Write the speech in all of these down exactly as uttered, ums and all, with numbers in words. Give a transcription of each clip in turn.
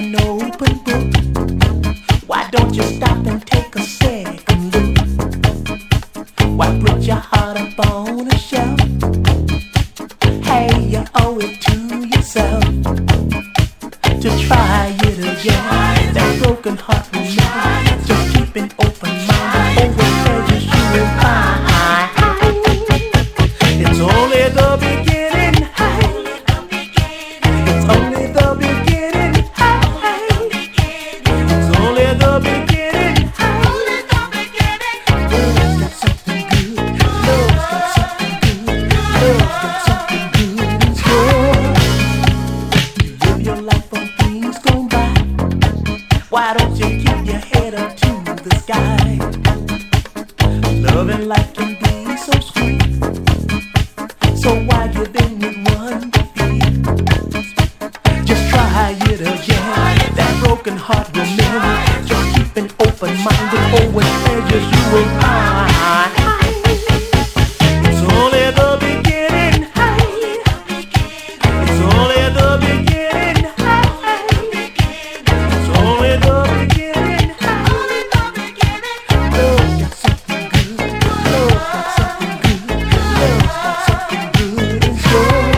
an open book. Why don't you stop and take a second look? Why put your heart up on a shelf? Hey, you owe it to yourself to try it again. That broken heart will never. Just keep an open mind and always pleasures you will find. It's only the beginning. It's only the beginning. It's only the beginning. Love's got something good. Love's got something good. Love's got something good in store. You live your life on things gone by. Why don't you keep your head up to the sky? Love and life can be so sweet. So why give in with one defeat? Just try it again. That broken heart will mend. Just keep an open mind with always pleasures you will find. It's only the beginning. It's only the beginning. It's only the beginning. Love's got something good. Love's got something good. Love's got something good in store.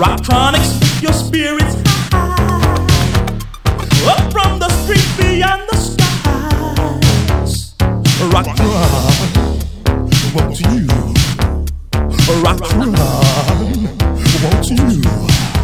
Rocktronics, your spirits high, up from the street beyond the skies. Rocktron, won't you? Rocktron, won't you?